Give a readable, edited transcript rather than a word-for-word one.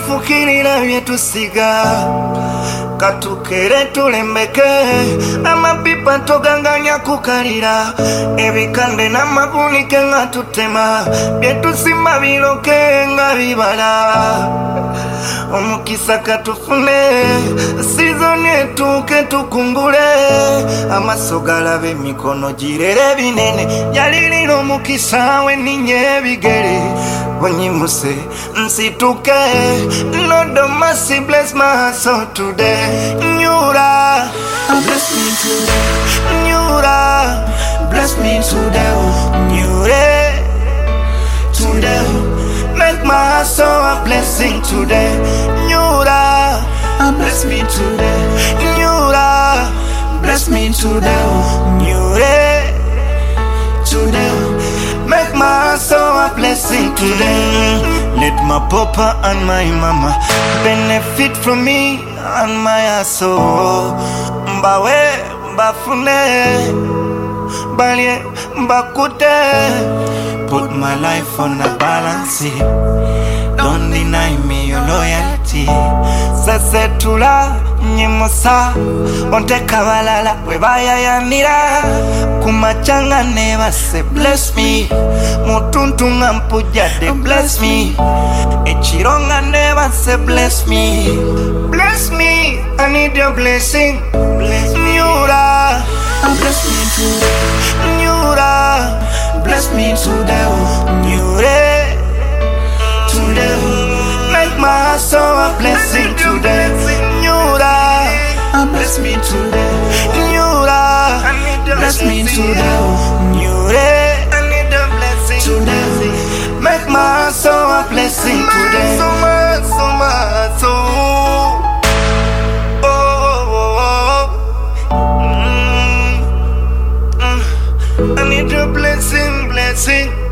fukirira byetusiga katukere tulembeke amapipa toganganya kukalira ebikande n'amabunike nga tutema byetusimba biroke nga bibala omukisa katufune sizoni etuuke tukungule amaso galabe emikono girere binene yalirira omukisa weninye ebigere onyimuse nsituke Lord of mercy bless my soul today Nyura bless me today Nyura bless me today Nyure today make my soul a blessing today Nyura bless me today Nyura bless me today Nyure today make my soul a blessing today let my papa and my mama benefit from me and my soul mbawe mbafune balye mbakute put my life on a balance don't deny me your loyalty sasetula nyimusa onteka balala webayayanira kumachanga never say bless me mutuntu nga mpujjadde bless me echironga never say bless me I need your blessing bless me Nyura bless me today Nyura bless me today Nyure today make my soul a blessing today Nyura bless me today Nyura bless me today Nyure today make my soul a blessing today so much I need your blessing